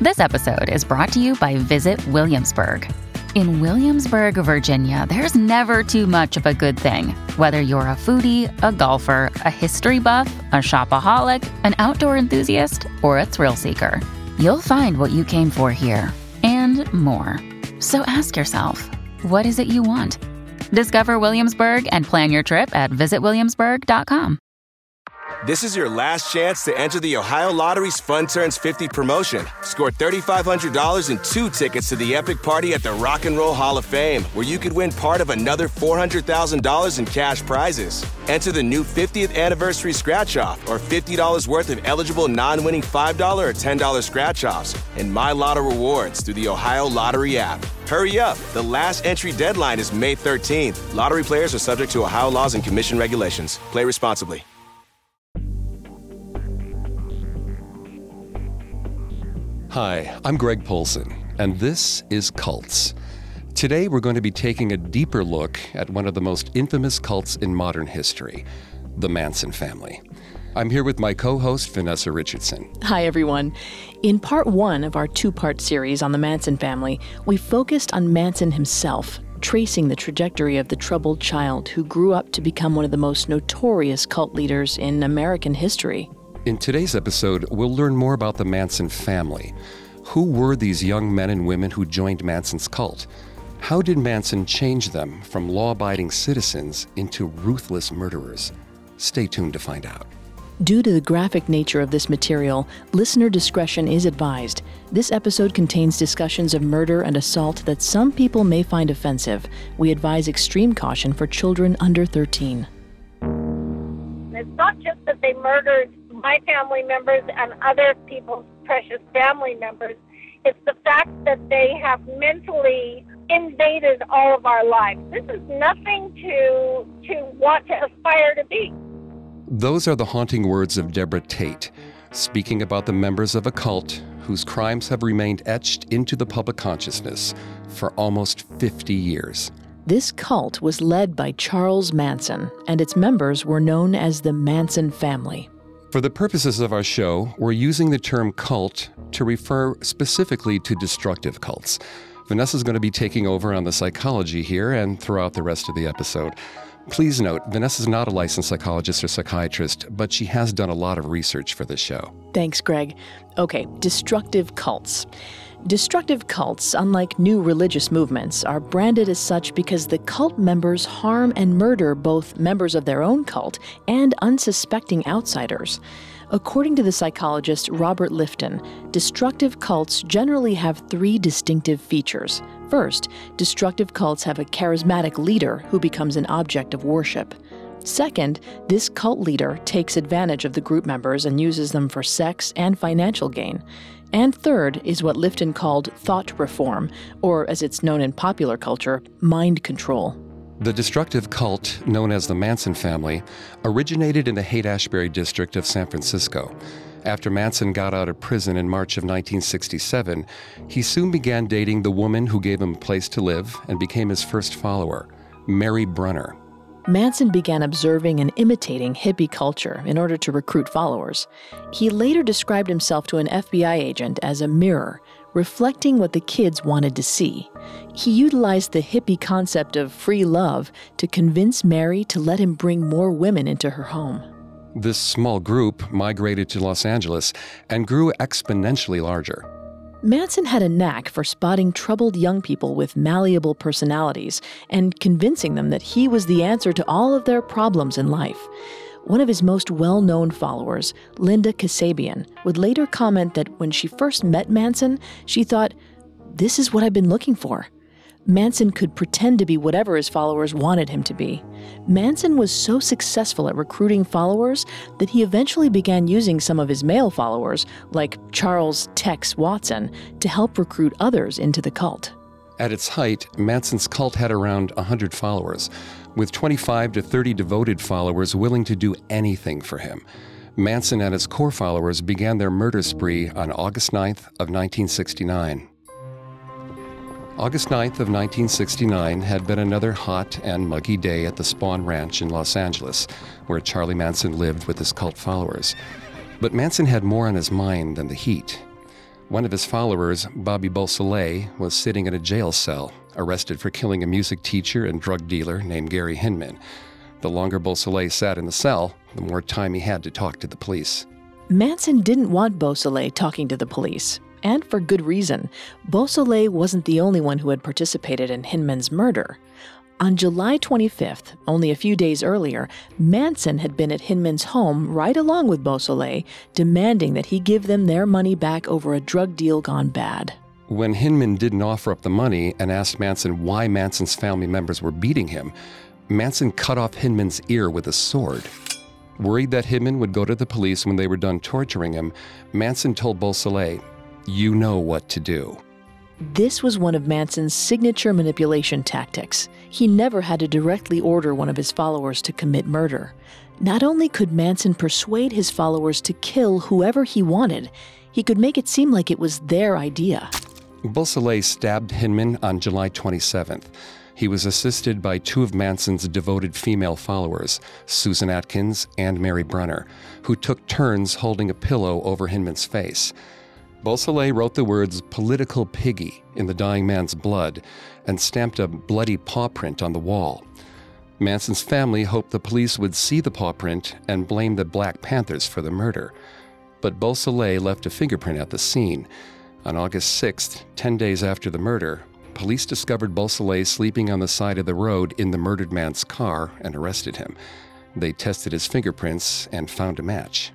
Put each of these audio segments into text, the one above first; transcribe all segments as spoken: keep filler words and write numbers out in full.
This episode is brought to you by Visit Williamsburg. In Williamsburg, Virginia, there's never too much of a good thing. Whether you're a foodie, a golfer, a history buff, a shopaholic, an outdoor enthusiast, or a thrill seeker, you'll find what you came for here and more. So ask yourself, what is it you want? Discover Williamsburg and plan your trip at visit williamsburg dot com. This is your last chance to enter the Ohio Lottery's Fun Turns fifty promotion. Score three thousand five hundred dollars and two tickets to the epic party at the Rock and Roll Hall of Fame, where you could win part of another four hundred thousand dollars in cash prizes. Enter the new fiftieth anniversary scratch-off or fifty dollars worth of eligible non-winning five dollars or ten dollars scratch-offs and My Lotto rewards through the Ohio Lottery app. Hurry up. The last entry deadline is May thirteenth. Lottery players are subject to Ohio laws and commission regulations. Play responsibly. Hi, I'm Greg Polson, and this is Cults. Today we're going to be taking a deeper look at one of the most infamous cults in modern history, the Manson family. I'm here with my co-host, Vanessa Richardson. Hi, everyone. In part one of our two-part series on the Manson family, we focused on Manson himself, tracing the trajectory of the troubled child who grew up to become one of the most notorious cult leaders in American history. In today's episode, we'll learn more about the Manson family. Who were these young men and women who joined Manson's cult? How did Manson change them from law-abiding citizens into ruthless murderers? Stay tuned to find out. Due to the graphic nature of this material, listener discretion is advised. This episode contains discussions of murder and assault that some people may find offensive. We advise extreme caution for children under thirteen. It's not just that they murdered my family members and other people's precious family members. It's the fact that they have mentally invaded all of our lives. This is nothing to to want to aspire to be. Those are the haunting words of Deborah Tate, speaking about the members of a cult whose crimes have remained etched into the public consciousness for almost fifty years. This cult was led by Charles Manson, and its members were known as the Manson family. For the purposes of our show, we're using the term cult to refer specifically to destructive cults. Vanessa's going to be taking over on the psychology here and throughout the rest of the episode. Please note, Vanessa's not a licensed psychologist or psychiatrist, but she has done a lot of research for this show. Thanks, Greg. Okay, destructive cults. Destructive cults, unlike new religious movements, are branded as such because the cult members harm and murder both members of their own cult and unsuspecting outsiders. According to the psychologist Robert Lifton, destructive cults generally have three distinctive features. First, destructive cults have a charismatic leader who becomes an object of worship. Second, this cult leader takes advantage of the group members and uses them for sex and financial gain. And third is what Lifton called thought reform, or as it's known in popular culture, mind control. The destructive cult, known as the Manson family, originated in the Haight-Ashbury district of San Francisco. After Manson got out of prison in March of nineteen sixty-seven, he soon began dating the woman who gave him a place to live and became his first follower, Mary Brunner. Manson began observing and imitating hippie culture in order to recruit followers. He later described himself to an F B I agent as a mirror, reflecting what the kids wanted to see. He utilized the hippie concept of free love to convince Mary to let him bring more women into her home. This small group migrated to Los Angeles and grew exponentially larger. Manson had a knack for spotting troubled young people with malleable personalities and convincing them that he was the answer to all of their problems in life. One of his most well-known followers, Linda Kasabian, would later comment that when she first met Manson, she thought, "This is what I've been looking for." Manson could pretend to be whatever his followers wanted him to be. Manson was so successful at recruiting followers that he eventually began using some of his male followers, like Charles Tex Watson, to help recruit others into the cult. At its height, Manson's cult had around one hundred followers, with twenty-five to thirty devoted followers willing to do anything for him. Manson and his core followers began their murder spree on August ninth of nineteen sixty-nine. August ninth of nineteen sixty-nine had been another hot and muggy day at the Spahn Ranch in Los Angeles, where Charlie Manson lived with his cult followers. But Manson had more on his mind than the heat. One of his followers, Bobby Beausoleil, was sitting in a jail cell, arrested for killing a music teacher and drug dealer named Gary Hinman. The longer Beausoleil sat in the cell, the more time he had to talk to the police. Manson didn't want Beausoleil talking to the police, and for good reason. Beausoleil wasn't the only one who had participated in Hinman's murder. On July twenty-fifth, only a few days earlier, Manson had been at Hinman's home right along with Beausoleil, demanding that he give them their money back over a drug deal gone bad. When Hinman didn't offer up the money and asked Manson why Manson's family members were beating him, Manson cut off Hinman's ear with a sword. Worried that Hinman would go to the police when they were done torturing him, Manson told Beausoleil, "You know what to do." This was one of Manson's signature manipulation tactics. He never had to directly order one of his followers to commit murder. Not only could Manson persuade his followers to kill whoever he wanted, he could make it seem like it was their idea. Beausoleil stabbed Hinman on July twenty-seventh. He was assisted by two of Manson's devoted female followers, Susan Atkins and Mary Brunner, who took turns holding a pillow over Hinman's face. Beausoleil wrote the words "political piggy" in the dying man's blood and stamped a bloody paw print on the wall. Manson's family hoped the police would see the paw print and blame the Black Panthers for the murder. But Beausoleil left a fingerprint at the scene. On August sixth, ten days after the murder, police discovered Beausoleil sleeping on the side of the road in the murdered man's car and arrested him. They tested his fingerprints and found a match.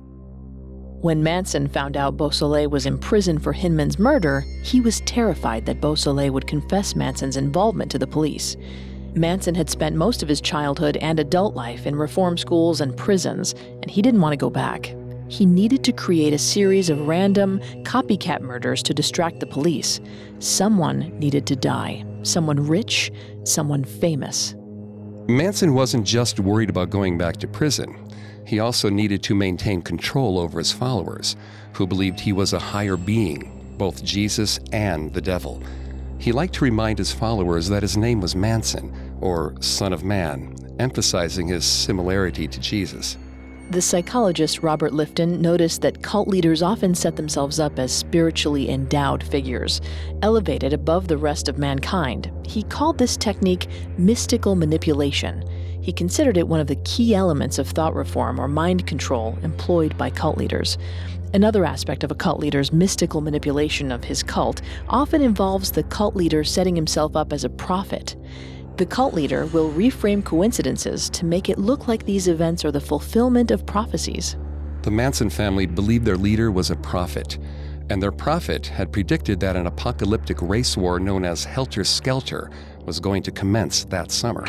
When Manson found out Beausoleil was in prison for Hinman's murder, he was terrified that Beausoleil would confess Manson's involvement to the police. Manson had spent most of his childhood and adult life in reform schools and prisons, and he didn't want to go back. He needed to create a series of random, copycat murders to distract the police. Someone needed to die. Someone rich, someone famous. Manson wasn't just worried about going back to prison. He also needed to maintain control over his followers, who believed he was a higher being, both Jesus and the devil. He liked to remind his followers that his name was Manson, or Son of Man, emphasizing his similarity to Jesus. The psychologist Robert Lifton noticed that cult leaders often set themselves up as spiritually endowed figures, elevated above the rest of mankind. He called this technique mystical manipulation. He considered it one of the key elements of thought reform or mind control employed by cult leaders. Another aspect of a cult leader's mystical manipulation of his cult often involves the cult leader setting himself up as a prophet. The cult leader will reframe coincidences to make it look like these events are the fulfillment of prophecies. The Manson family believed their leader was a prophet, and their prophet had predicted that an apocalyptic race war known as Helter Skelter was going to commence that summer.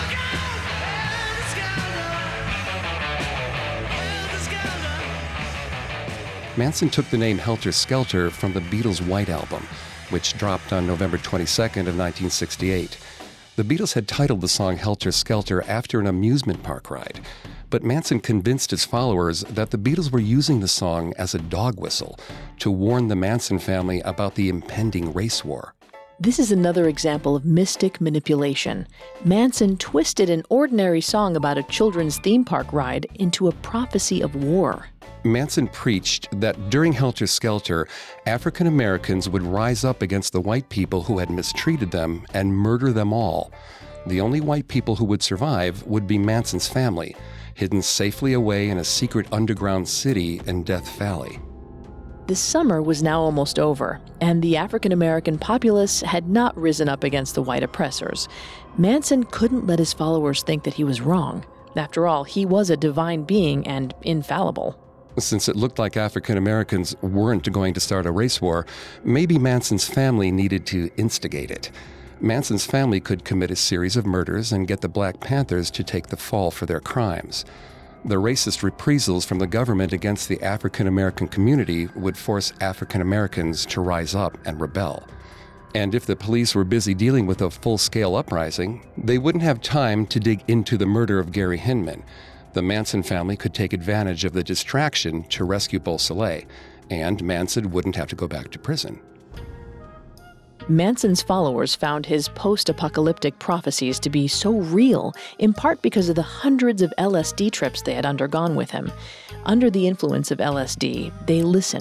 Manson took the name Helter Skelter from the Beatles' White Album, which dropped on November twenty-second of nineteen sixty-eight. The Beatles had titled the song Helter Skelter after an amusement park ride, but Manson convinced his followers that the Beatles were using the song as a dog whistle to warn the Manson family about the impending race war. This is another example of mystic manipulation. Manson twisted an ordinary song about a children's theme park ride into a prophecy of war. Manson preached that during Helter Skelter, African Americans would rise up against the white people who had mistreated them and murder them all. The only white people who would survive would be Manson's family, hidden safely away in a secret underground city in Death Valley. The summer was now almost over, and the African American populace had not risen up against the white oppressors. Manson couldn't let his followers think that he was wrong. After all, he was a divine being and infallible. Since it looked like African Americans weren't going to start a race war, maybe Manson's family needed to instigate it. Manson's family could commit a series of murders and get the Black Panthers to take the fall for their crimes. The racist reprisals from the government against the African American community would force African Americans to rise up and rebel. And if the police were busy dealing with a full-scale uprising, they wouldn't have time to dig into the murder of Gary Hinman. The Manson family could take advantage of the distraction to rescue Beausoleil, and Manson wouldn't have to go back to prison. Manson's followers found his post-apocalyptic prophecies to be so real, in part because of the hundreds of L S D trips they had undergone with him. Under the influence of L S D, they listened,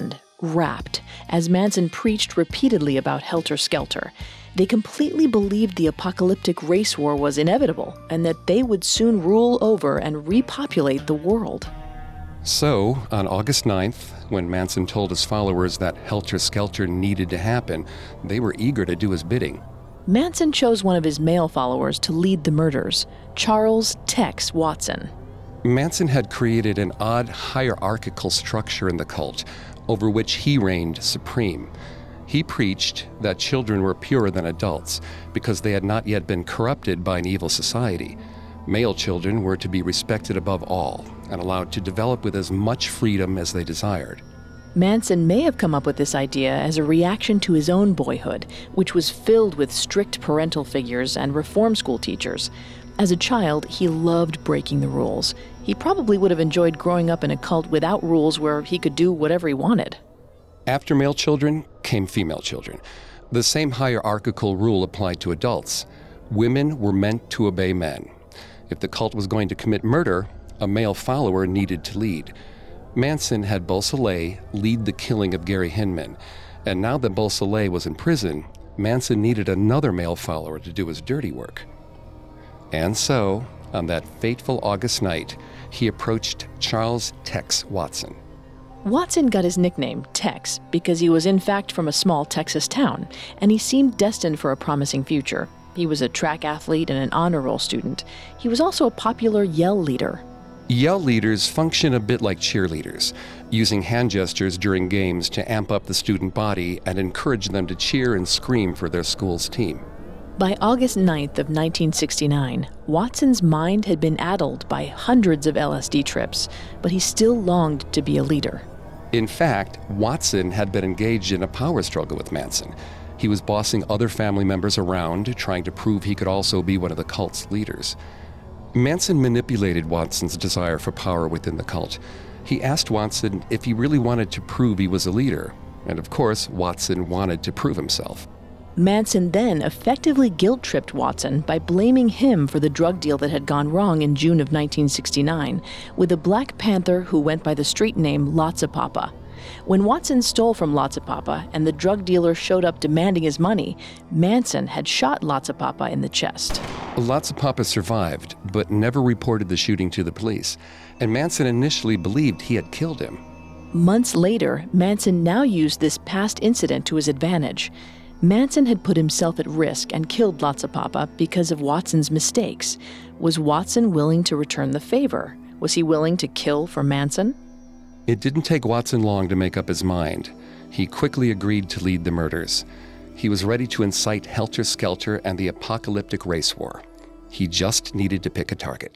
rapt as Manson preached repeatedly about helter-skelter. They completely believed the apocalyptic race war was inevitable and that they would soon rule over and repopulate the world. So, on August ninth, when Manson told his followers that helter-skelter needed to happen, they were eager to do his bidding. Manson chose one of his male followers to lead the murders, Charles Tex Watson. Manson had created an odd hierarchical structure in the cult over which he reigned supreme. He preached that children were purer than adults because they had not yet been corrupted by an evil society. Male children were to be respected above all and allowed to develop with as much freedom as they desired. Manson may have come up with this idea as a reaction to his own boyhood, which was filled with strict parental figures and reform school teachers. As a child, he loved breaking the rules. He probably would have enjoyed growing up in a cult without rules where he could do whatever he wanted. After male children came female children. The same hierarchical rule applied to adults. Women were meant to obey men. If the cult was going to commit murder, a male follower needed to lead. Manson had Beausoleil lead the killing of Gary Hinman, and now that Beausoleil was in prison, Manson needed another male follower to do his dirty work. And so, on that fateful August night, he approached Charles Tex Watson. Watson got his nickname, Tex, because he was in fact from a small Texas town, and he seemed destined for a promising future. He was a track athlete and an honor roll student. He was also a popular yell leader. Yell leaders function a bit like cheerleaders, using hand gestures during games to amp up the student body and encourage them to cheer and scream for their school's team. By August ninth of nineteen sixty-nine, Watson's mind had been addled by hundreds of L S D trips, but he still longed to be a leader. In fact, Watson had been engaged in a power struggle with Manson. He was bossing other family members around, trying to prove he could also be one of the cult's leaders. Manson manipulated Watson's desire for power within the cult. He asked Watson if he really wanted to prove he was a leader, and of course, Watson wanted to prove himself. Manson then effectively guilt-tripped Watson by blaming him for the drug deal that had gone wrong in June of nineteen sixty-nine with a Black Panther who went by the street name Lotzapapa. When Watson stole from Lotzapapa and the drug dealer showed up demanding his money, Manson had shot Lotzapapa in the chest. Lotzapapa survived, but never reported the shooting to the police, and Manson initially believed he had killed him. Months later, Manson now used this past incident to his advantage. Manson had put himself at risk and killed Lotzapapa because of Watson's mistakes. Was Watson willing to return the favor? Was he willing to kill for Manson? It didn't take Watson long to make up his mind. He quickly agreed to lead the murders. He was ready to incite helter-skelter and the apocalyptic race war. He just needed to pick a target.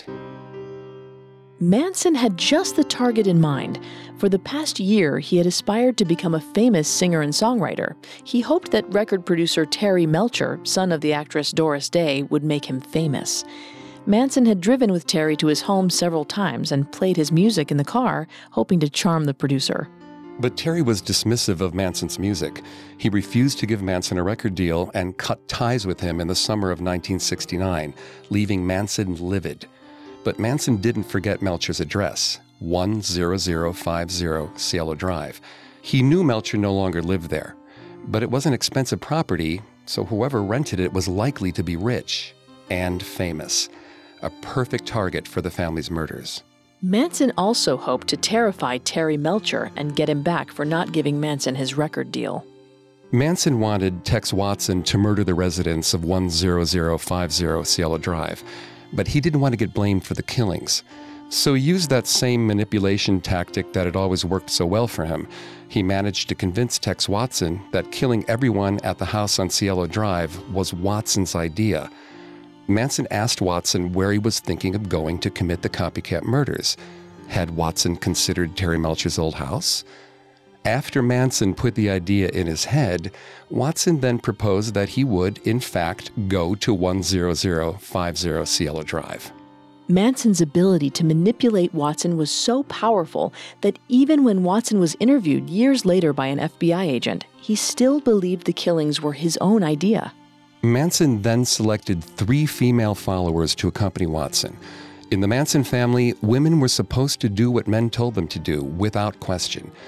Manson had just the target in mind. For the past year, he had aspired to become a famous singer and songwriter. He hoped that record producer Terry Melcher, son of the actress Doris Day, would make him famous. Manson had driven with Terry to his home several times and played his music in the car, hoping to charm the producer. But Terry was dismissive of Manson's music. He refused to give Manson a record deal and cut ties with him in the summer of nineteen sixty-nine, leaving Manson livid. But Manson didn't forget Melcher's address, one zero zero five zero Cielo Drive. He knew Melcher no longer lived there, but it was an expensive property, so whoever rented it was likely to be rich and famous. A perfect target for the family's murders. Manson also hoped to terrify Terry Melcher and get him back for not giving Manson his record deal. Manson wanted Tex Watson to murder the residents of one zero zero five zero Cielo Drive, but he didn't want to get blamed for the killings. So he used that same manipulation tactic that had always worked so well for him. He managed to convince Tex Watson that killing everyone at the house on Cielo Drive was Watson's idea. Manson asked Watson where he was thinking of going to commit the copycat murders. Had Watson considered Terry Melcher's old house? After Manson put the idea in his head, Watson then proposed that he would, in fact, go to one zero zero five zero Cielo Drive. Manson's ability to manipulate Watson was so powerful that even when Watson was interviewed years later by an F B I agent, he still believed the killings were his own idea. Manson then selected three female followers to accompany Watson. In the Manson family, women were supposed to do what men told them to do, without question.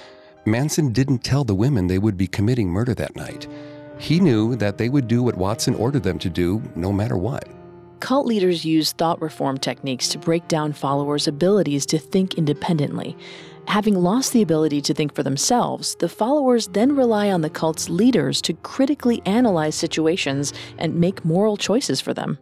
Manson didn't tell the women they would be committing murder that night. He knew that they would do what Watson ordered them to do, no matter what. Cult leaders use thought reform techniques to break down followers' abilities to think independently. Having lost the ability to think for themselves, the followers then rely on the cult's leaders to critically analyze situations and make moral choices for them.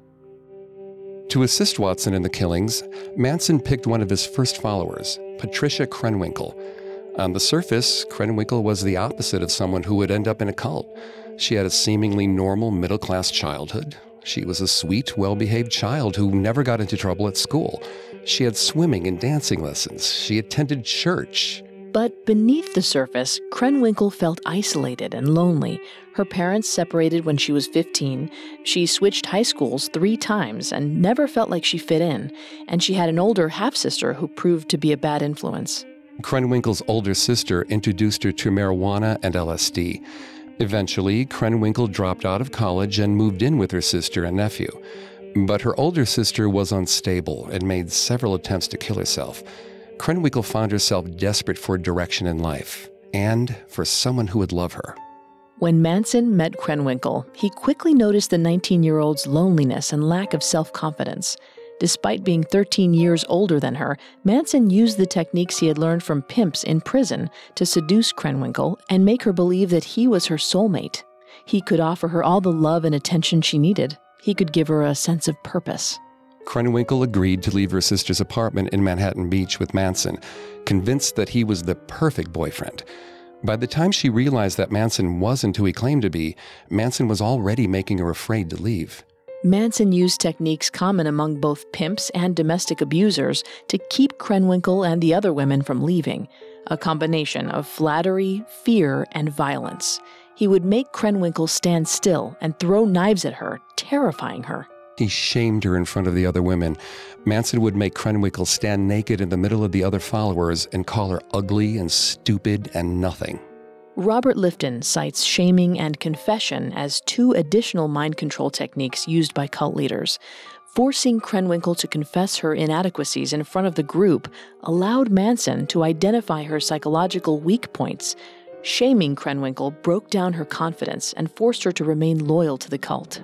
To assist Watson in the killings, Manson picked one of his first followers, Patricia Krenwinkel. On the surface, Krenwinkel was the opposite of someone who would end up in a cult. She had a seemingly normal middle-class childhood. She was a sweet, well-behaved child who never got into trouble at school. She had swimming and dancing lessons. She attended church. But beneath the surface, Krenwinkel felt isolated and lonely. Her parents separated when she was fifteen. She switched high schools three times and never felt like she fit in. And she had an older half-sister who proved to be a bad influence. Krenwinkel's older sister introduced her to marijuana and L S D. Eventually, Krenwinkel dropped out of college and moved in with her sister and nephew. But her older sister was unstable and made several attempts to kill herself. Krenwinkel found herself desperate for direction in life and for someone who would love her. When Manson met Krenwinkel, he quickly noticed the nineteen-year-old's loneliness and lack of self-confidence. Despite being thirteen years older than her, Manson used the techniques he had learned from pimps in prison to seduce Krenwinkel and make her believe that he was her soulmate. He could offer her all the love and attention she needed. He could give her a sense of purpose. Krenwinkel agreed to leave her sister's apartment in Manhattan Beach with Manson, convinced that he was the perfect boyfriend. By the time she realized that Manson wasn't who he claimed to be, Manson was already making her afraid to leave. Manson used techniques common among both pimps and domestic abusers to keep Krenwinkel and the other women from leaving, a combination of flattery, fear, and violence. He would make Krenwinkel stand still and throw knives at her, terrifying her. He shamed her in front of the other women. Manson would make Krenwinkel stand naked in the middle of the other followers and call her ugly and stupid and nothing. Robert Lifton cites shaming and confession as two additional mind control techniques used by cult leaders. Forcing Krenwinkel to confess her inadequacies in front of the group allowed Manson to identify her psychological weak points. Shaming Krenwinkel broke down her confidence and forced her to remain loyal to the cult.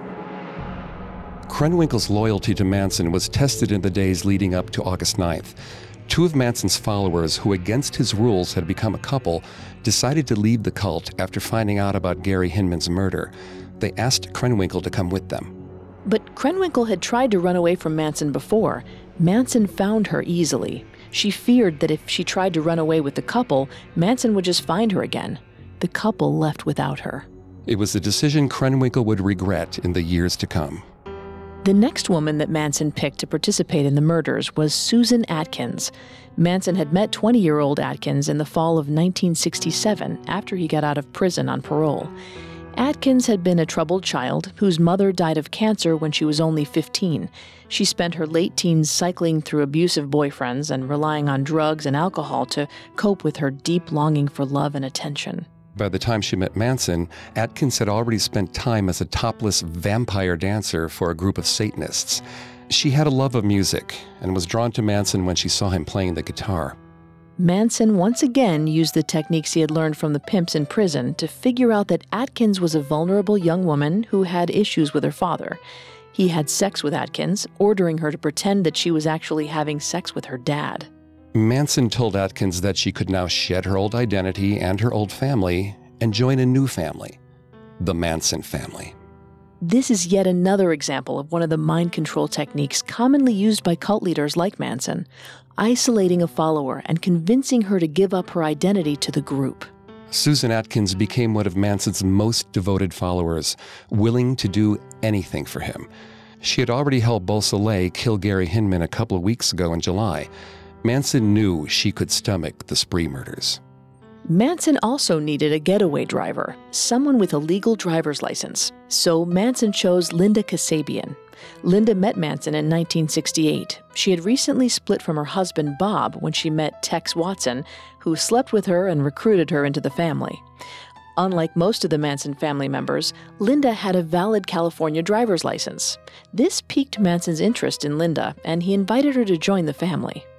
Krenwinkel's loyalty to Manson was tested in the days leading up to August ninth. Two of Manson's followers, who against his rules had become a couple, decided to leave the cult after finding out about Gary Hinman's murder. They asked Krenwinkel to come with them. But Krenwinkel had tried to run away from Manson before. Manson found her easily. She feared that if she tried to run away with the couple, Manson would just find her again. The couple left without her. It was a decision Krenwinkel would regret in the years to come. The next woman that Manson picked to participate in the murders was Susan Atkins. Manson had met twenty-year-old Atkins in the fall of nineteen sixty-seven after he got out of prison on parole. Atkins had been a troubled child whose mother died of cancer when she was only fifteen. She spent her late teens cycling through abusive boyfriends and relying on drugs and alcohol to cope with her deep longing for love and attention. By the time she met Manson, Atkins had already spent time as a topless vampire dancer for a group of Satanists. She had a love of music and was drawn to Manson when she saw him playing the guitar. Manson once again used the techniques he had learned from the pimps in prison to figure out that Atkins was a vulnerable young woman who had issues with her father. He had sex with Atkins, ordering her to pretend that she was actually having sex with her dad. Manson told Atkins that she could now shed her old identity and her old family and join a new family, the Manson family. This is yet another example of one of the mind control techniques commonly used by cult leaders like Manson, isolating a follower and convincing her to give up her identity to the group. Susan Atkins became one of Manson's most devoted followers, willing to do anything for him. She had already helped Beausoleil kill Gary Hinman a couple of weeks ago in July. Manson knew she could stomach the spree murders. Manson also needed a getaway driver, someone with a legal driver's license. So Manson chose Linda Kasabian. Linda met Manson in nineteen sixty-eight. She had recently split from her husband, Bob, when she met Tex Watson, who slept with her and recruited her into the family. Unlike most of the Manson family members, Linda had a valid California driver's license. This piqued Manson's interest in Linda, and he invited her to join the family.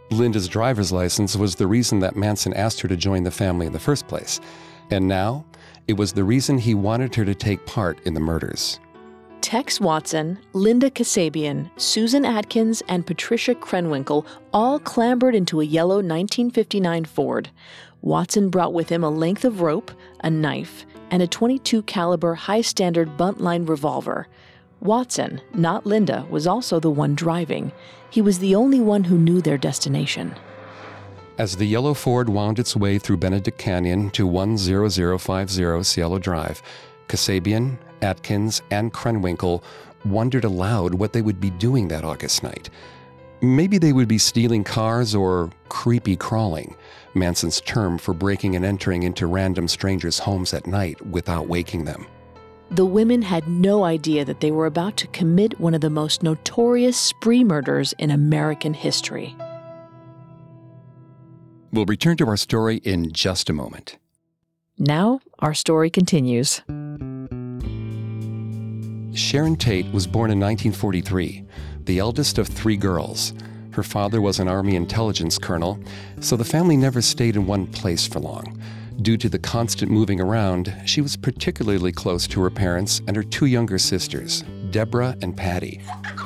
Linda's driver's license was the reason that Manson asked her to join the family in the first place. And now, it was the reason he wanted her to take part in the murders. Tex Watson, Linda Kasabian, Susan Atkins, and Patricia Krenwinkel all clambered into a yellow nineteen fifty-nine Ford. Watson brought with him a length of rope, a knife, and a twenty-two caliber high-standard bunt-line revolver. Watson, not Linda, was also the one driving. He was the only one who knew their destination. As the yellow Ford wound its way through Benedict Canyon to one zero zero five zero Cielo Drive, Kasabian, Atkins, and Krenwinkel wondered aloud what they would be doing that August night. Maybe they would be stealing cars or creepy crawling, Manson's term for breaking and entering into random strangers' homes at night without waking them. The women had no idea that they were about to commit one of the most notorious spree murders in American history. We'll return to our story in just a moment. Now, our story continues. Sharon Tate was born in nineteen forty-three, the eldest of three girls. Her father was an Army intelligence colonel, so the family never stayed in one place for long. Due to the constant moving around, she was particularly close to her parents and her two younger sisters, Deborah and Patty.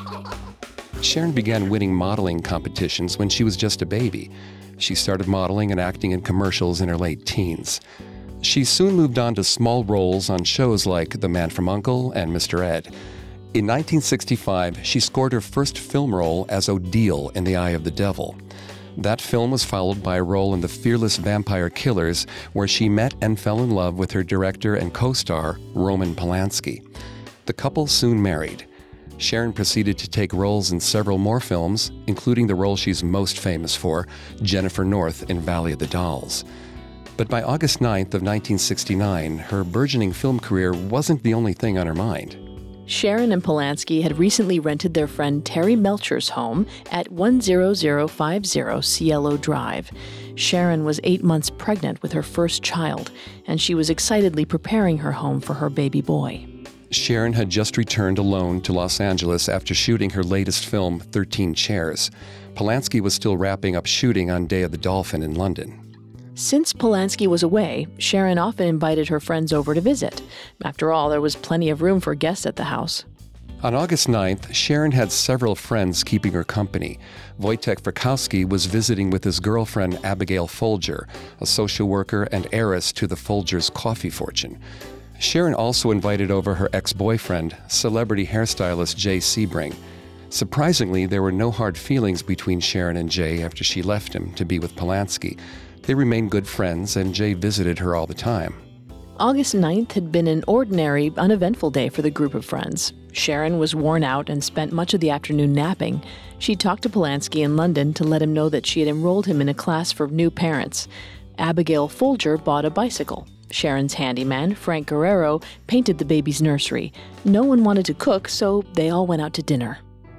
Sharon began winning modeling competitions when she was just a baby. She started modeling and acting in commercials in her late teens. She soon moved on to small roles on shows like The Man from U N C L E and Mister Ed. In nineteen sixty-five, she scored her first film role as Odile in The Eye of the Devil. That film was followed by a role in The Fearless Vampire Killers, where she met and fell in love with her director and co-star, Roman Polanski. The couple soon married. Sharon proceeded to take roles in several more films, including the role she's most famous for, Jennifer North in Valley of the Dolls. But by August ninth of nineteen sixty-nine, her burgeoning film career wasn't the only thing on her mind. Sharon and Polanski had recently rented their friend Terry Melcher's home at one zero zero five zero Cielo Drive. Sharon was eight months pregnant with her first child, and she was excitedly preparing her home for her baby boy. Sharon had just returned alone to Los Angeles after shooting her latest film, thirteen Chairs. Polanski was still wrapping up shooting on Day of the Dolphin in London. Since Polanski was away, Sharon often invited her friends over to visit. After all, there was plenty of room for guests at the house. On August ninth, Sharon had several friends keeping her company. Wojtek Frykowski was visiting with his girlfriend Abigail Folger, a social worker and heiress to the Folgers' coffee fortune. Sharon also invited over her ex-boyfriend, celebrity hairstylist Jay Sebring. Surprisingly, there were no hard feelings between Sharon and Jay after she left him to be with Polanski. They remained good friends, and Jay visited her all the time. August ninth had been an ordinary, uneventful day for the group of friends. Sharon was worn out and spent much of the afternoon napping. She talked to Polanski in London to let him know that she had enrolled him in a class for new parents. Abigail Folger bought a bicycle. Sharon's handyman, Frank Guerrero, painted the baby's nursery. No one wanted to cook, so they all went out to dinner.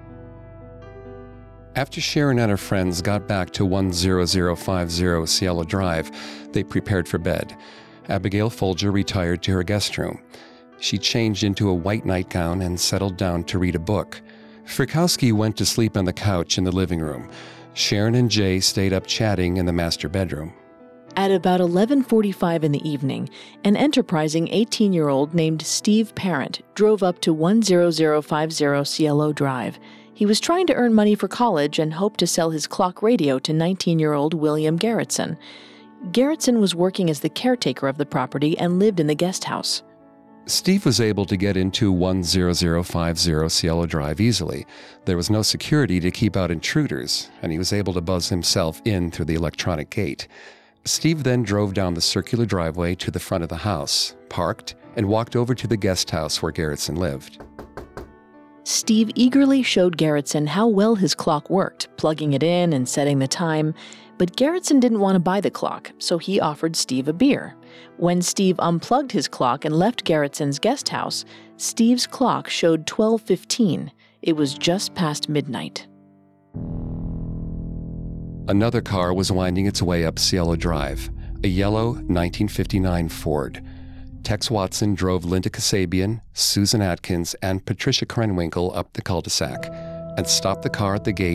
After Sharon and her friends got back to one zero zero five zero Cielo Drive, they prepared for bed. Abigail Folger retired to her guest room. She changed into a white nightgown and settled down to read a book. Frykowski went to sleep on the couch in the living room. Sharon and Jay stayed up chatting in the master bedroom. At about eleven forty-five in the evening, an enterprising eighteen-year-old named Steve Parent drove up to one zero zero five zero Cielo Drive. He was trying to earn money for college and hoped to sell his clock radio to nineteen-year-old William Garrettson. Garrettson was working as the caretaker of the property and lived in the guest house. Steve was able to get into one zero zero five zero Cielo Drive easily. There was no security to keep out intruders, and he was able to buzz himself in through the electronic gate. Steve then drove down the circular driveway to the front of the house, parked, and walked over to the guest house where Garrettson lived. Steve eagerly showed Garrettson how well his clock worked, plugging it in and setting the time. But Garrettson didn't want to buy the clock, so he offered Steve a beer. When Steve unplugged his clock and left Garrettson's guest house, Steve's clock showed twelve fifteen. It was just past midnight. Another car was winding its way up Cielo Drive, a yellow nineteen fifty-nine Ford. Tex Watson drove Linda Kasabian, Susan Atkins, and Patricia Krenwinkel up the cul-de-sac and stopped the car at the gate,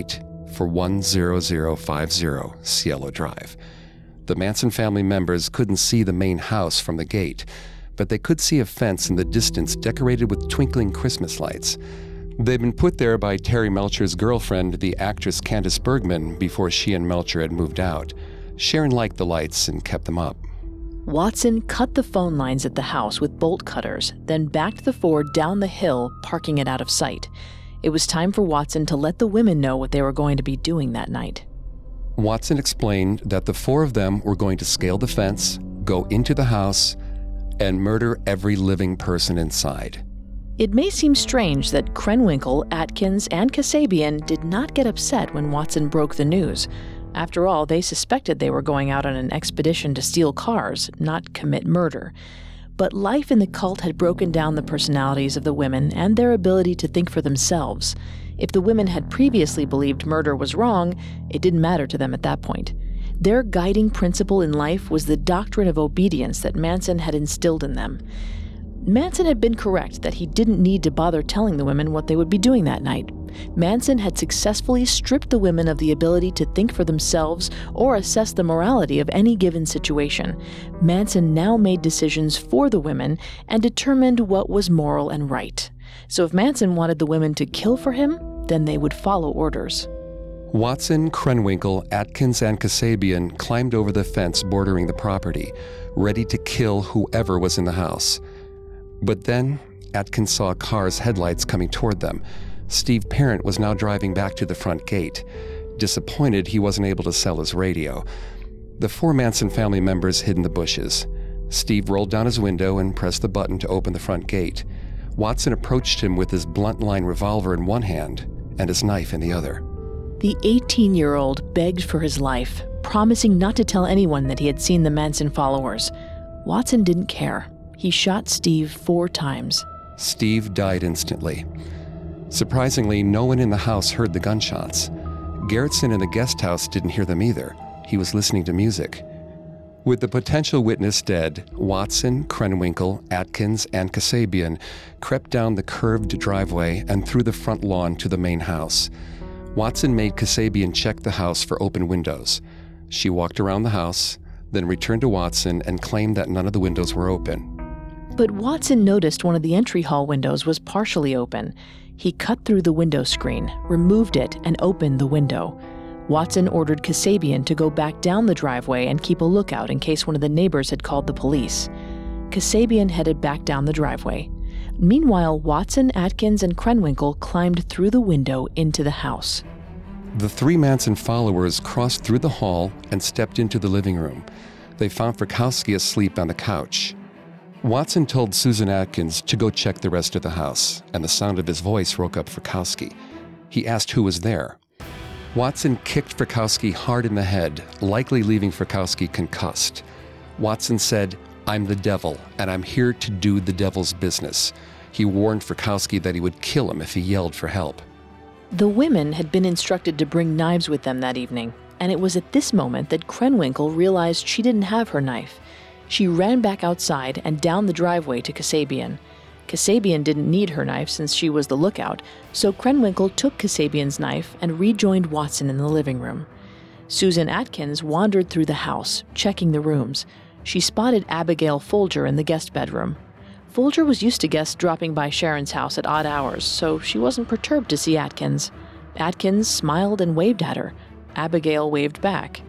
for one zero zero five zero Cielo Drive. The Manson family members couldn't see the main house from the gate, but they could see a fence in the distance decorated with twinkling Christmas lights. They'd been put there by Terry Melcher's girlfriend, the actress Candice Bergman, before she and Melcher had moved out. Sharon liked the lights and kept them up. Watson cut the phone lines at the house with bolt cutters, then backed the Ford down the hill, parking it out of sight. It was time for Watson to let the women know what they were going to be doing that night. Watson explained that the four of them were going to scale the fence, go into the house, and murder every living person inside. It may seem strange that Krenwinkel, Atkins, and Kasabian did not get upset when Watson broke the news. After all, they suspected they were going out on an expedition to steal cars, not commit murder. But life in the cult had broken down the personalities of the women and their ability to think for themselves. If the women had previously believed murder was wrong, it didn't matter to them at that point. Their guiding principle in life was the doctrine of obedience that Manson had instilled in them. Manson had been correct that he didn't need to bother telling the women what they would be doing that night. Manson had successfully stripped the women of the ability to think for themselves or assess the morality of any given situation. Manson now made decisions for the women and determined what was moral and right. So if Manson wanted the women to kill for him, then they would follow orders. Watson, Krenwinkel, Atkins, and Kasabian climbed over the fence bordering the property, ready to kill whoever was in the house. But then, Atkins saw a car's headlights coming toward them. Steve Parent was now driving back to the front gate. Disappointed, he wasn't able to sell his radio. The four Manson family members hid in the bushes. Steve rolled down his window and pressed the button to open the front gate. Watson approached him with his blunt-line revolver in one hand and his knife in the other. The eighteen-year-old begged for his life, promising not to tell anyone that he had seen the Manson followers. Watson didn't care. He shot Steve four times. Steve died instantly. Surprisingly, no one in the house heard the gunshots. Garrettson in the guest house didn't hear them either. He was listening to music. With the potential witness dead, Watson, Krenwinkel, Atkins, and Kasabian crept down the curved driveway and through the front lawn to the main house. Watson made Kasabian check the house for open windows. She walked around the house, then returned to Watson and claimed that none of the windows were open. But Watson noticed one of the entry hall windows was partially open. He cut through the window screen, removed it, and opened the window. Watson ordered Kasabian to go back down the driveway and keep a lookout in case one of the neighbors had called the police. Kasabian headed back down the driveway. Meanwhile, Watson, Atkins, and Krenwinkel climbed through the window into the house. The three Manson followers crossed through the hall and stepped into the living room. They found Frykowski asleep on the couch. Watson told Susan Atkins to go check the rest of the house, and the sound of his voice woke up Frykowski. He asked who was there. Watson kicked Frykowski hard in the head, likely leaving Frykowski concussed. Watson said, "I'm the devil, and I'm here to do the devil's business." He warned Frykowski that he would kill him if he yelled for help. The women had been instructed to bring knives with them that evening, and it was at this moment that Krenwinkel realized she didn't have her knife. She ran back outside and down the driveway to Kasabian. Kasabian didn't need her knife since she was the lookout, so Krenwinkel took Kasabian's knife and rejoined Watson in the living room. Susan Atkins wandered through the house, checking the rooms. She spotted Abigail Folger in the guest bedroom. Folger was used to guests dropping by Sharon's house at odd hours, so she wasn't perturbed to see Atkins. Atkins smiled and waved at her. Abigail waved back.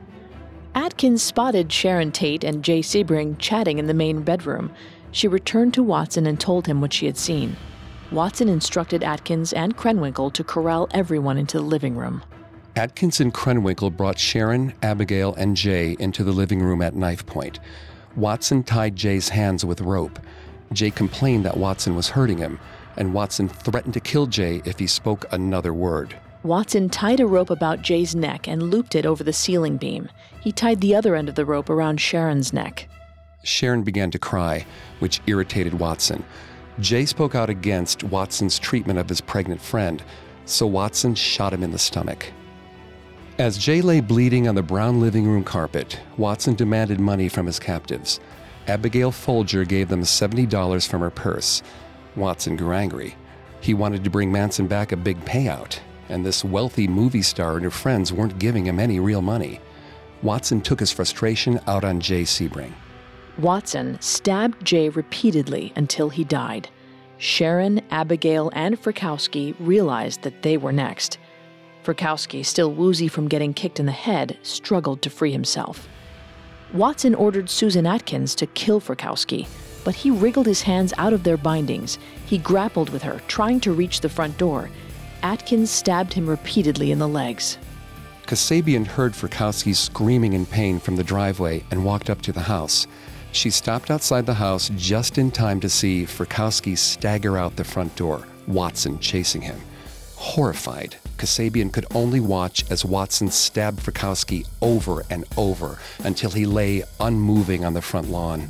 Atkins spotted Sharon Tate and Jay Sebring chatting in the main bedroom. She returned to Watson and told him what she had seen. Watson instructed Atkins and Krenwinkel to corral everyone into the living room. Atkins and Krenwinkel brought Sharon, Abigail, and Jay into the living room at knife point. Watson tied Jay's hands with rope. Jay complained that Watson was hurting him, and Watson threatened to kill Jay if he spoke another word. Watson tied a rope about Jay's neck and looped it over the ceiling beam. He tied the other end of the rope around Sharon's neck. Sharon began to cry, which irritated Watson. Jay spoke out against Watson's treatment of his pregnant friend, so Watson shot him in the stomach. As Jay lay bleeding on the brown living room carpet, Watson demanded money from his captives. Abigail Folger gave them seventy dollars from her purse. Watson grew angry. He wanted to bring Manson back a big payout, and this wealthy movie star and her friends weren't giving him any real money. Watson took his frustration out on Jay Sebring. Watson stabbed Jay repeatedly until he died. Sharon, Abigail, and Frykowski realized that they were next. Frykowski, still woozy from getting kicked in the head, struggled to free himself. Watson ordered Susan Atkins to kill Frykowski, but he wriggled his hands out of their bindings. He grappled with her, trying to reach the front door. Atkins stabbed him repeatedly in the legs. Kasabian heard Frykowski screaming in pain from the driveway and walked up to the house. She stopped outside the house just in time to see Frykowski stagger out the front door, Watson chasing him. Horrified, Kasabian could only watch as Watson stabbed Frykowski over and over until he lay unmoving on the front lawn.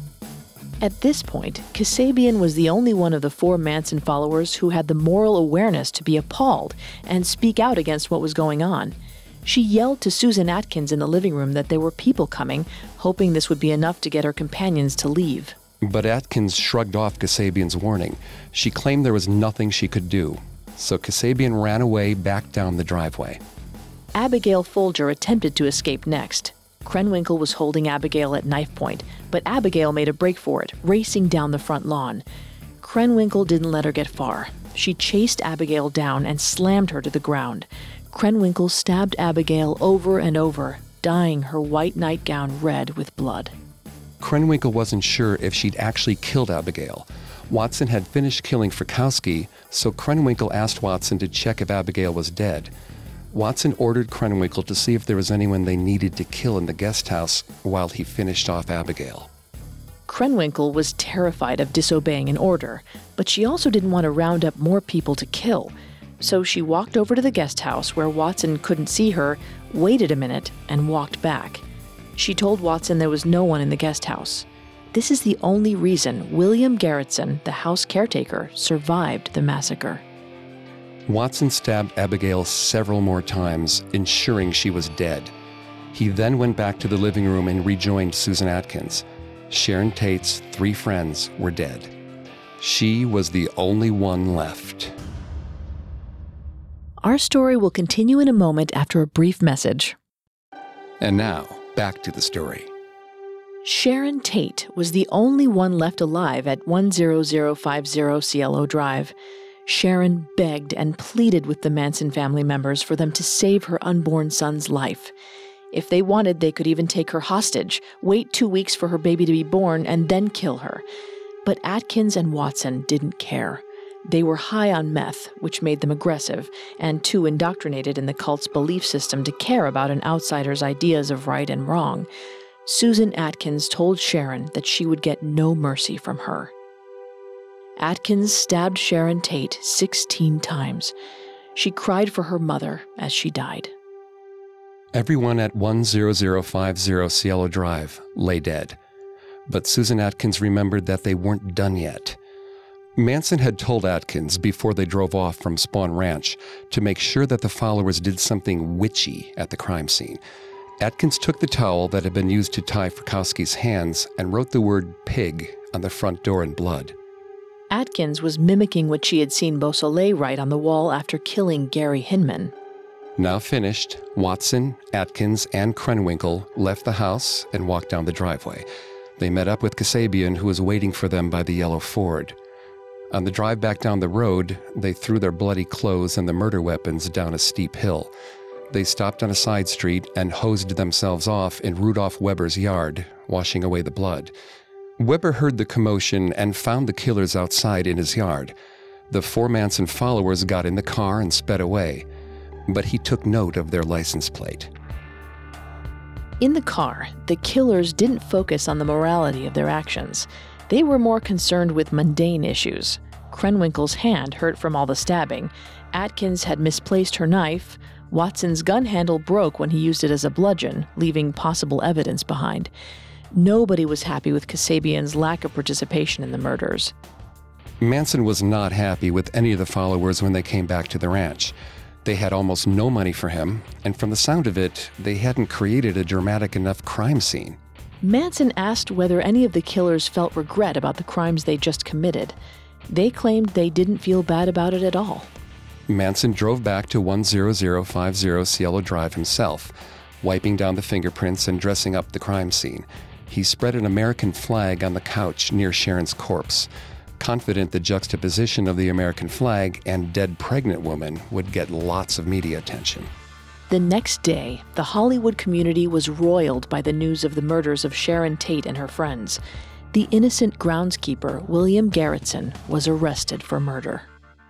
At this point, Kasabian was the only one of the four Manson followers who had the moral awareness to be appalled and speak out against what was going on. She yelled to Susan Atkins in the living room that there were people coming, hoping this would be enough to get her companions to leave. But Atkins shrugged off Kasabian's warning. She claimed there was nothing she could do, so Kasabian ran away back down the driveway. Abigail Folger attempted to escape next. Krenwinkel was holding Abigail at knife point, but Abigail made a break for it, racing down the front lawn. Krenwinkel didn't let her get far. She chased Abigail down and slammed her to the ground. Krenwinkel stabbed Abigail over and over, dyeing her white nightgown red with blood. Krenwinkel wasn't sure if she'd actually killed Abigail. Watson had finished killing Frykowski, so Krenwinkel asked Watson to check if Abigail was dead. Watson ordered Krenwinkel to see if there was anyone they needed to kill in the guest house while he finished off Abigail. Krenwinkel was terrified of disobeying an order, but she also didn't want to round up more people to kill. So she walked over to the guest house where Watson couldn't see her, waited a minute, and walked back. She told Watson there was no one in the guest house. This is the only reason William Garretson, the house caretaker, survived the massacre. Watson stabbed Abigail several more times, ensuring she was dead. He then went back to the living room and rejoined Susan Atkins. Sharon Tate's three friends were dead. She was the only one left. Our story will continue in a moment after a brief message. And now, back to the story. Sharon Tate was the only one left alive at one zero zero five zero Cielo Drive. Sharon begged and pleaded with the Manson family members for them to save her unborn son's life. If they wanted, they could even take her hostage, wait two weeks for her baby to be born, and then kill her. But Atkins and Watson didn't care. They were high on meth, which made them aggressive, and too indoctrinated in the cult's belief system to care about an outsider's ideas of right and wrong. Susan Atkins told Sharon that she would get no mercy from her. Atkins stabbed Sharon Tate sixteen times. She cried for her mother as she died. Everyone at one zero zero five zero Cielo Drive lay dead. But Susan Atkins remembered that they weren't done yet. Manson had told Atkins before they drove off from Spawn Ranch to make sure that the followers did something witchy at the crime scene. Atkins took the towel that had been used to tie Frykowski's hands and wrote the word pig on the front door in blood. Atkins was mimicking what she had seen Beausoleil write on the wall after killing Gary Hinman. Now finished, Watson, Atkins, and Krenwinkel left the house and walked down the driveway. They met up with Kasabian, who was waiting for them by the yellow Ford. On the drive back down the road, they threw their bloody clothes and the murder weapons down a steep hill. They stopped on a side street and hosed themselves off in Rudolph Weber's yard, washing away the blood. Weber heard the commotion and found the killers outside in his yard. The four Manson followers got in the car and sped away, but he took note of their license plate. In the car, the killers didn't focus on the morality of their actions. They were more concerned with mundane issues. Krenwinkel's hand hurt from all the stabbing. Atkins had misplaced her knife. Watson's gun handle broke when he used it as a bludgeon, leaving possible evidence behind. Nobody was happy with Kasabian's lack of participation in the murders. Manson was not happy with any of the followers when they came back to the ranch. They had almost no money for him, and from the sound of it, they hadn't created a dramatic enough crime scene. Manson asked whether any of the killers felt regret about the crimes they just committed. They claimed they didn't feel bad about it at all. Manson drove back to one zero zero five zero Cielo Drive himself, wiping down the fingerprints and dressing up the crime scene. He spread an American flag on the couch near Sharon's corpse, confident the juxtaposition of the American flag and dead pregnant woman would get lots of media attention. The next day, the Hollywood community was roiled by the news of the murders of Sharon Tate and her friends. The innocent groundskeeper, William Garretson, was arrested for murder.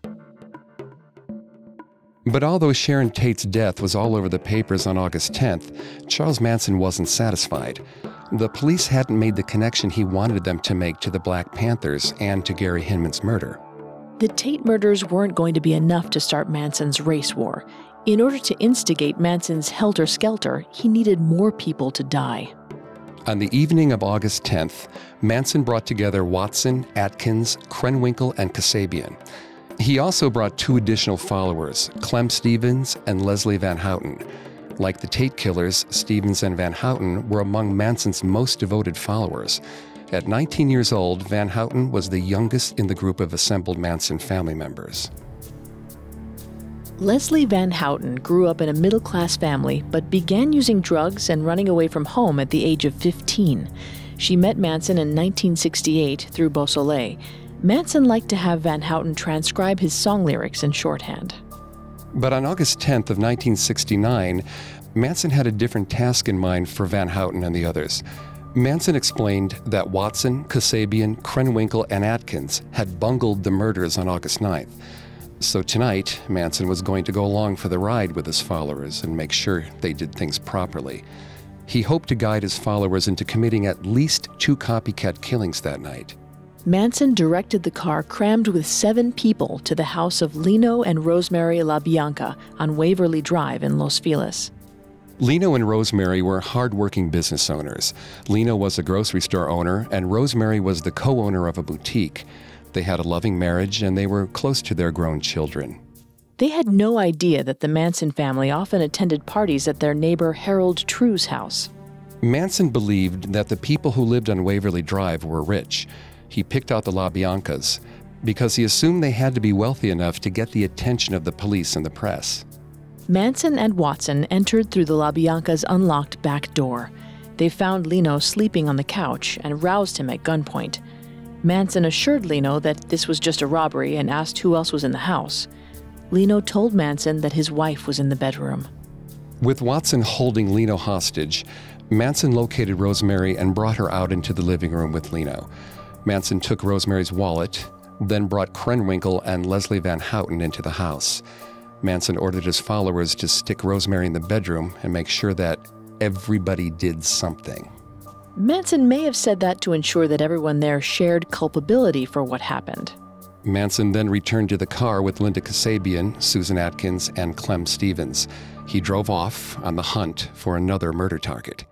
But although Sharon Tate's death was all over the papers on August tenth, Charles Manson wasn't satisfied. The police hadn't made the connection he wanted them to make to the Black Panthers and to Gary Hinman's murder. The Tate murders weren't going to be enough to start Manson's race war. In order to instigate Manson's helter-skelter, he needed more people to die. On the evening of August tenth, Manson brought together Watson, Atkins, Krenwinkel, and Kasabian. He also brought two additional followers, Clem Stevens and Leslie Van Houten. Like the Tate killers, Stevens and Van Houten were among Manson's most devoted followers. At nineteen years old, Van Houten was the youngest in the group of assembled Manson family members. Leslie Van Houten grew up in a middle-class family, but began using drugs and running away from home at the age of fifteen. She met Manson in nineteen sixty-eight through Beausoleil. Manson liked to have Van Houten transcribe his song lyrics in shorthand. But on August tenth of nineteen sixty-nine, Manson had a different task in mind for Van Houten and the others. Manson explained that Watson, Kasabian, Krenwinkel, and Atkins had bungled the murders on August ninth. So tonight, Manson was going to go along for the ride with his followers and make sure they did things properly. He hoped to guide his followers into committing at least two copycat killings that night. Manson directed the car crammed with seven people to the house of Lino and Rosemary LaBianca on Waverly Drive in Los Feliz. Lino and Rosemary were hard-working business owners. Lino was a grocery store owner, and Rosemary was the co-owner of a boutique. They had a loving marriage, and they were close to their grown children. They had no idea that the Manson family often attended parties at their neighbor Harold True's house. Manson believed that the people who lived on Waverly Drive were rich. He picked out the LaBiancas because he assumed they had to be wealthy enough to get the attention of the police and the press. Manson and Watson entered through the LaBiancas' unlocked back door. They found Lino sleeping on the couch and roused him at gunpoint. Manson assured Lino that this was just a robbery and asked who else was in the house. Lino told Manson that his wife was in the bedroom. With Watson holding Lino hostage, Manson located Rosemary and brought her out into the living room with Lino. Manson took Rosemary's wallet, then brought Krenwinkel and Leslie Van Houten into the house. Manson ordered his followers to stick Rosemary in the bedroom and make sure that everybody did something. Manson may have said that to ensure that everyone there shared culpability for what happened. Manson then returned to the car with Linda Kasabian, Susan Atkins, and Clem Stevens. He drove off on the hunt for another murder target.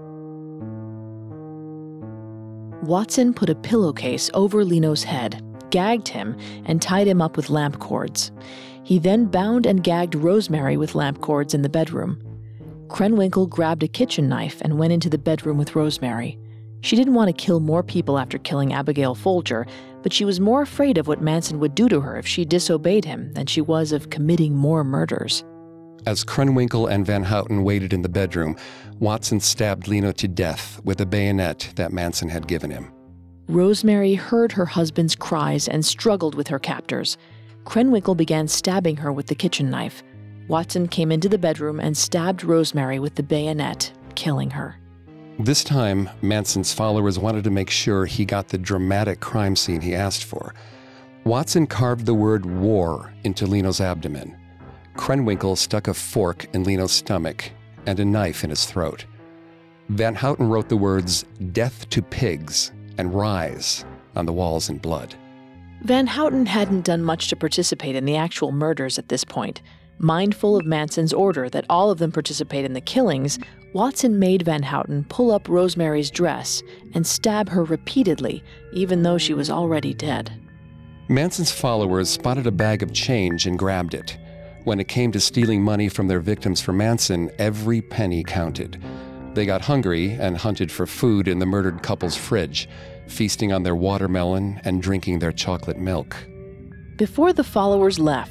Watson put a pillowcase over Lino's head, gagged him, and tied him up with lamp cords. He then bound and gagged Rosemary with lamp cords in the bedroom. Krenwinkel grabbed a kitchen knife and went into the bedroom with Rosemary. She didn't want to kill more people after killing Abigail Folger, but she was more afraid of what Manson would do to her if she disobeyed him than she was of committing more murders. As Krenwinkel and Van Houten waited in the bedroom, Watson stabbed Lino to death with a bayonet that Manson had given him. Rosemary heard her husband's cries and struggled with her captors. Krenwinkel began stabbing her with the kitchen knife. Watson came into the bedroom and stabbed Rosemary with the bayonet, killing her. This time, Manson's followers wanted to make sure he got the dramatic crime scene he asked for. Watson carved the word war into Lino's abdomen. Krenwinkel stuck a fork in Lino's stomach and a knife in his throat. Van Houten wrote the words, "Death to pigs," and "Rise" on the walls in blood. Van Houten hadn't done much to participate in the actual murders at this point. Mindful of Manson's order that all of them participate in the killings, Watson made Van Houten pull up Rosemary's dress and stab her repeatedly, even though she was already dead. Manson's followers spotted a bag of change and grabbed it. When it came to stealing money from their victims for Manson, every penny counted. They got hungry and hunted for food in the murdered couple's fridge, feasting on their watermelon and drinking their chocolate milk. Before the followers left,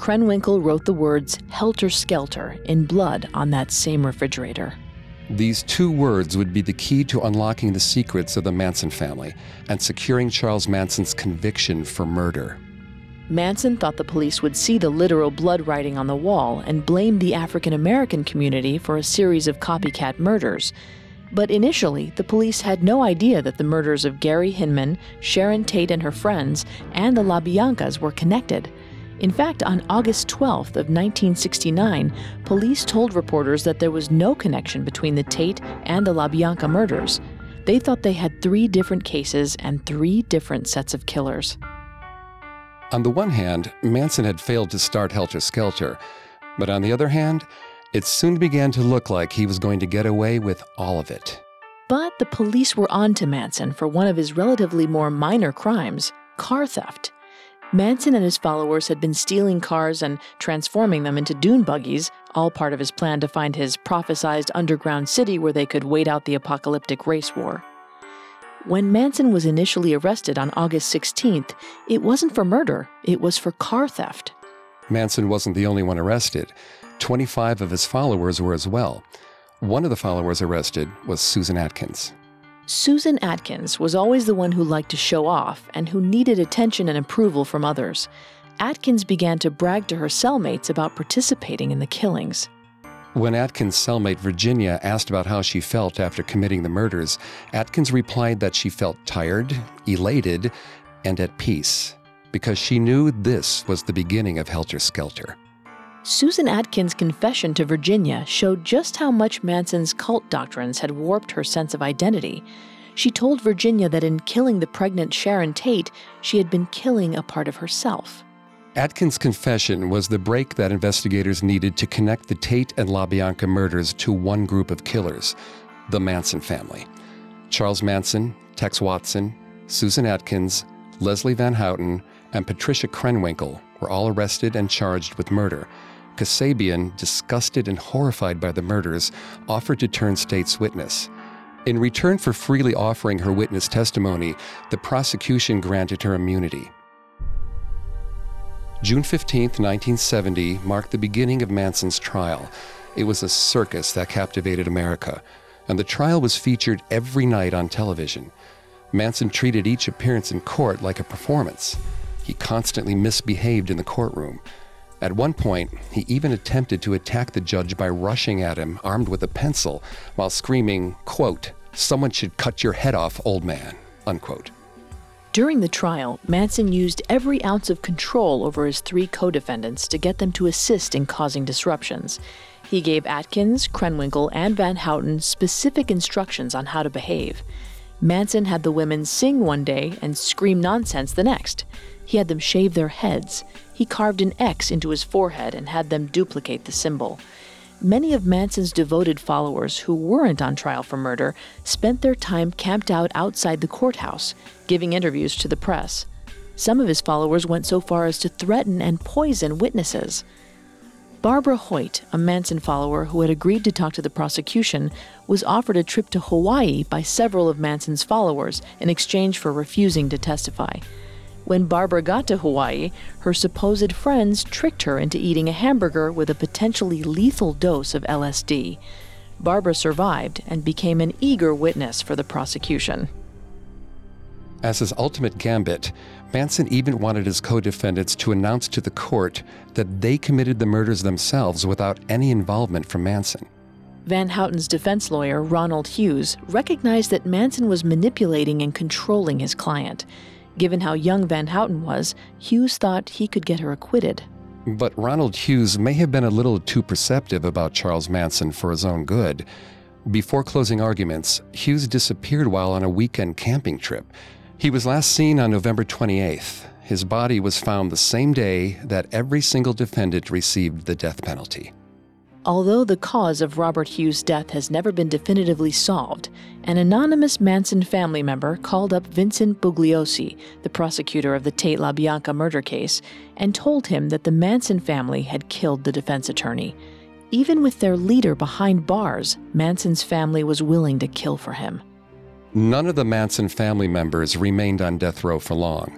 Krenwinkel wrote the words "Helter Skelter" in blood on that same refrigerator. These two words would be the key to unlocking the secrets of the Manson family and securing Charles Manson's conviction for murder. Manson thought the police would see the literal blood writing on the wall and blame the African American community for a series of copycat murders. But initially, the police had no idea that the murders of Gary Hinman, Sharon Tate and her friends, and the LaBiancas were connected. In fact, on August twelfth of nineteen sixty-nine, police told reporters that there was no connection between the Tate and the LaBianca murders. They thought they had three different cases and three different sets of killers. On the one hand, Manson had failed to start Helter Skelter, but on the other hand, it soon began to look like he was going to get away with all of it. But the police were on to Manson for one of his relatively more minor crimes, car theft. Manson and his followers had been stealing cars and transforming them into dune buggies, all part of his plan to find his prophesized underground city where they could wait out the apocalyptic race war. When Manson was initially arrested on August sixteenth, it wasn't for murder, it was for car theft. Manson wasn't the only one arrested. twenty-five of his followers were as well. One of the followers arrested was Susan Atkins. Susan Atkins was always the one who liked to show off and who needed attention and approval from others. Atkins began to brag to her cellmates about participating in the killings. When Atkins' cellmate Virginia asked about how she felt after committing the murders, Atkins replied that she felt tired, elated, and at peace, because she knew this was the beginning of Helter Skelter. Susan Atkins' confession to Virginia showed just how much Manson's cult doctrines had warped her sense of identity. She told Virginia that in killing the pregnant Sharon Tate, she had been killing a part of herself. Atkins' confession was the break that investigators needed to connect the Tate and LaBianca murders to one group of killers, the Manson family. Charles Manson, Tex Watson, Susan Atkins, Leslie Van Houten, and Patricia Krenwinkel were all arrested and charged with murder. Kasabian, disgusted and horrified by the murders, offered to turn state's witness. In return for freely offering her witness testimony, the prosecution granted her immunity. June fifteenth, nineteen seventy, marked the beginning of Manson's trial. It was a circus that captivated America, and the trial was featured every night on television. Manson treated each appearance in court like a performance. He constantly misbehaved in the courtroom. At one point, he even attempted to attack the judge by rushing at him, armed with a pencil, while screaming, quote, "Someone should cut your head off, old man," unquote. During the trial, Manson used every ounce of control over his three co-defendants to get them to assist in causing disruptions. He gave Atkins, Krenwinkel, and Van Houten specific instructions on how to behave. Manson had the women sing one day and scream nonsense the next. He had them shave their heads. He carved an X into his forehead and had them duplicate the symbol. Many of Manson's devoted followers who weren't on trial for murder spent their time camped out outside the courthouse, giving interviews to the press. Some of his followers went so far as to threaten and poison witnesses. Barbara Hoyt, a Manson follower who had agreed to talk to the prosecution, was offered a trip to Hawaii by several of Manson's followers in exchange for refusing to testify. When Barbara got to Hawaii, her supposed friends tricked her into eating a hamburger with a potentially lethal dose of L S D. Barbara survived and became an eager witness for the prosecution. As his ultimate gambit, Manson even wanted his co-defendants to announce to the court that they committed the murders themselves without any involvement from Manson. Van Houten's defense lawyer, Ronald Hughes, recognized that Manson was manipulating and controlling his client. Given how young Van Houten was, Hughes thought he could get her acquitted. But Ronald Hughes may have been a little too perceptive about Charles Manson for his own good. Before closing arguments, Hughes disappeared while on a weekend camping trip. He was last seen on November twenty-eighth. His body was found the same day that every single defendant received the death penalty. Although the cause of Robert Hughes' death has never been definitively solved, an anonymous Manson family member called up Vincent Bugliosi, the prosecutor of the Tate LaBianca murder case, and told him that the Manson family had killed the defense attorney. Even with their leader behind bars, Manson's family was willing to kill for him. None of the Manson family members remained on death row for long.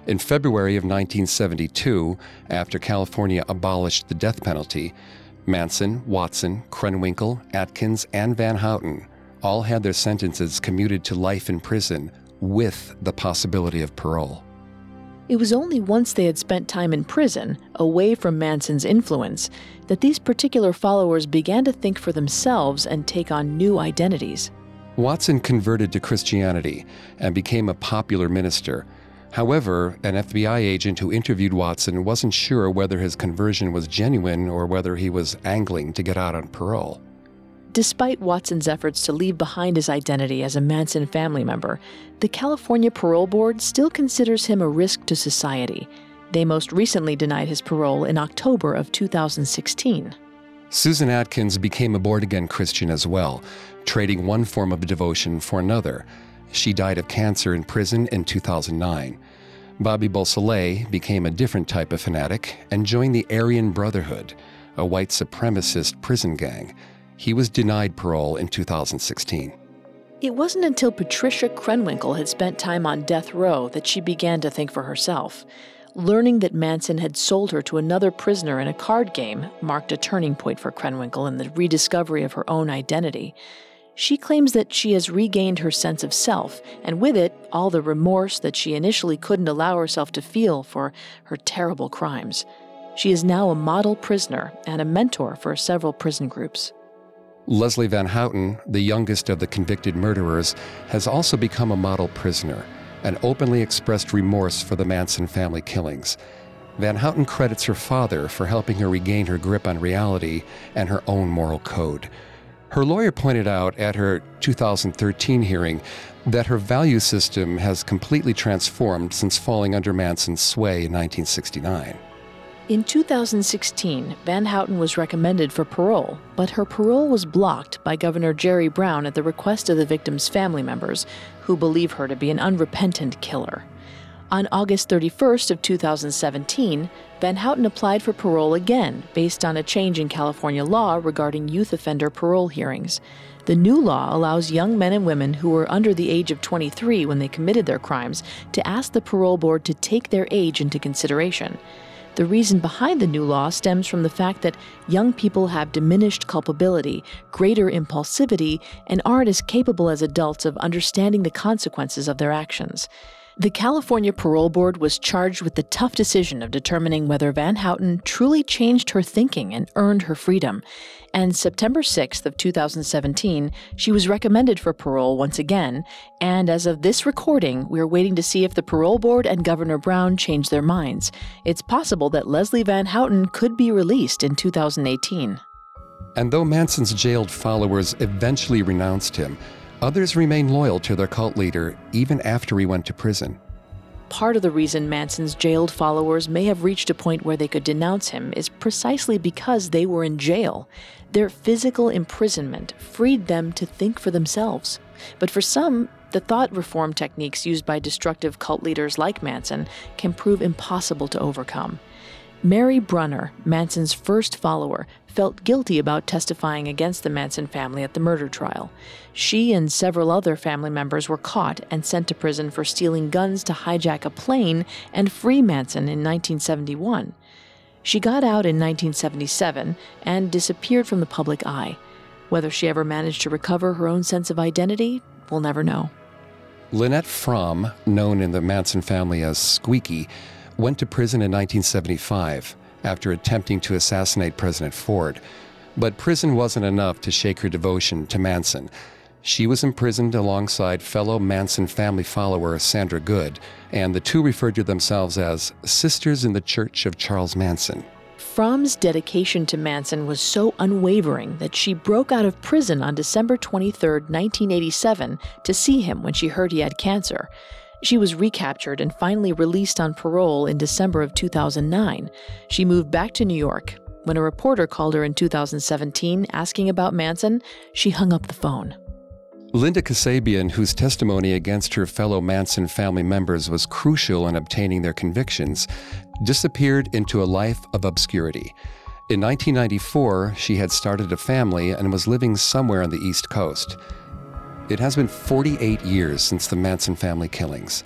In February of nineteen seventy-two, after California abolished the death penalty, Manson, Watson, Krenwinkel, Atkins, and Van Houten all had their sentences commuted to life in prison with the possibility of parole. It was only once they had spent time in prison, away from Manson's influence, that these particular followers began to think for themselves and take on new identities. Watson converted to Christianity and became a popular minister. However, an F B I agent who interviewed Watson wasn't sure whether his conversion was genuine or whether he was angling to get out on parole. Despite Watson's efforts to leave behind his identity as a Manson family member, the California Parole Board still considers him a risk to society. They most recently denied his parole in October of two thousand sixteen. Susan Atkins became a born-again Christian as well, trading one form of devotion for another. She died of cancer in prison in two thousand nine. Bobby Beausoleil became a different type of fanatic and joined the Aryan Brotherhood, a white supremacist prison gang. He was denied parole in two thousand sixteen. It wasn't until Patricia Krenwinkel had spent time on death row that she began to think for herself. Learning that Manson had sold her to another prisoner in a card game marked a turning point for Krenwinkel in the rediscovery of her own identity. She claims that she has regained her sense of self, and with it, all the remorse that she initially couldn't allow herself to feel for her terrible crimes. She is now a model prisoner and a mentor for several prison groups. Leslie Van Houten, the youngest of the convicted murderers, has also become a model prisoner and openly expressed remorse for the Manson family killings. Van Houten credits her father for helping her regain her grip on reality and her own moral code. Her lawyer pointed out at her two thousand thirteen hearing that her value system has completely transformed since falling under Manson's sway in nineteen sixty-nine. In two thousand sixteen, Van Houten was recommended for parole, but her parole was blocked by Governor Jerry Brown at the request of the victim's family members, who believe her to be an unrepentant killer. On August thirty-first of two thousand seventeen, Van Houten applied for parole again based on a change in California law regarding youth offender parole hearings. The new law allows young men and women who were under the age of twenty-three when they committed their crimes to ask the parole board to take their age into consideration. The reason behind the new law stems from the fact that young people have diminished culpability, greater impulsivity, and aren't as capable as adults of understanding the consequences of their actions. The California Parole Board was charged with the tough decision of determining whether Van Houten truly changed her thinking and earned her freedom. And September sixth of two thousand seventeen, she was recommended for parole once again, and as of this recording, we're waiting to see if the Parole Board and Governor Brown change their minds. It's possible that Leslie Van Houten could be released in two thousand eighteen. And though Manson's jailed followers eventually renounced him, others remain loyal to their cult leader even after he went to prison. Part of the reason Manson's jailed followers may have reached a point where they could denounce him is precisely because they were in jail. Their physical imprisonment freed them to think for themselves. But for some, the thought reform techniques used by destructive cult leaders like Manson can prove impossible to overcome. Mary Brunner, Manson's first follower, felt guilty about testifying against the Manson family at the murder trial. She and several other family members were caught and sent to prison for stealing guns to hijack a plane and free Manson in nineteen seventy-one. She got out in nineteen seventy-seven and disappeared from the public eye. Whether she ever managed to recover her own sense of identity, we'll never know. Lynette Fromm, known in the Manson family as Squeaky, went to prison in nineteen seventy-five after attempting to assassinate President Ford. But prison wasn't enough to shake her devotion to Manson. She was imprisoned alongside fellow Manson family follower Sandra Good, and the two referred to themselves as Sisters in the Church of Charles Manson. Fromm's dedication to Manson was so unwavering that she broke out of prison on December twenty-third, nineteen eighty-seven, to see him when she heard he had cancer. She was recaptured and finally released on parole in December of two thousand nine. She moved back to New York. When a reporter called her in two thousand seventeen asking about Manson, she hung up the phone. Linda Kasabian, whose testimony against her fellow Manson family members was crucial in obtaining their convictions, disappeared into a life of obscurity. In nineteen ninety-four, she had started a family and was living somewhere on the East Coast. It has been forty-eight years since the Manson family killings.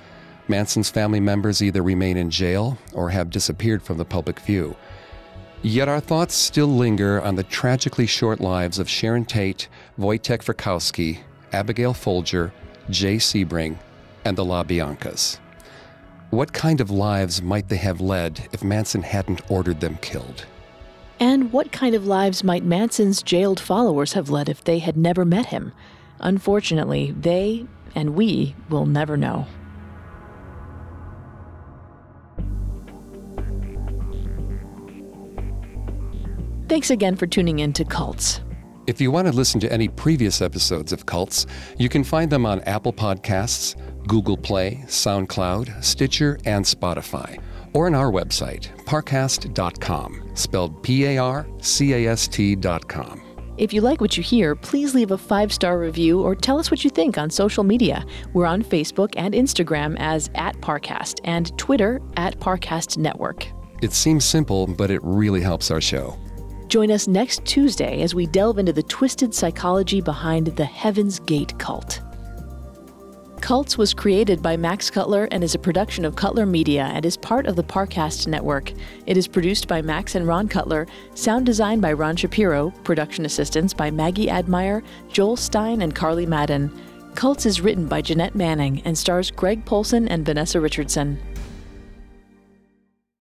Manson's family members either remain in jail or have disappeared from the public view. Yet our thoughts still linger on the tragically short lives of Sharon Tate, Wojtek Frykowski, Abigail Folger, Jay Sebring, and the LaBiancas. What kind of lives might they have led if Manson hadn't ordered them killed? And what kind of lives might Manson's jailed followers have led if they had never met him? Unfortunately, they and we will never know. Thanks again for tuning in to Cults. If you want to listen to any previous episodes of Cults, you can find them on Apple Podcasts, Google Play, SoundCloud, Stitcher, and Spotify, or on our website, parcast dot com, spelled P A R C A S T dot com. If you like what you hear, please leave a five-star review or tell us what you think on social media. We're on Facebook and Instagram as at Parcast and Twitter at Parcast Network. It seems simple, but it really helps our show. Join us next Tuesday as we delve into the twisted psychology behind the Heaven's Gate cult. Cults was created by Max Cutler and is a production of Cutler Media and is part of the Parcast Network. It is produced by Max and Ron Cutler, sound design by Ron Shapiro, production assistance by Maggie Admire, Joel Stein, and Carly Madden. Cults is written by Jeanette Manning and stars Greg Polson and Vanessa Richardson.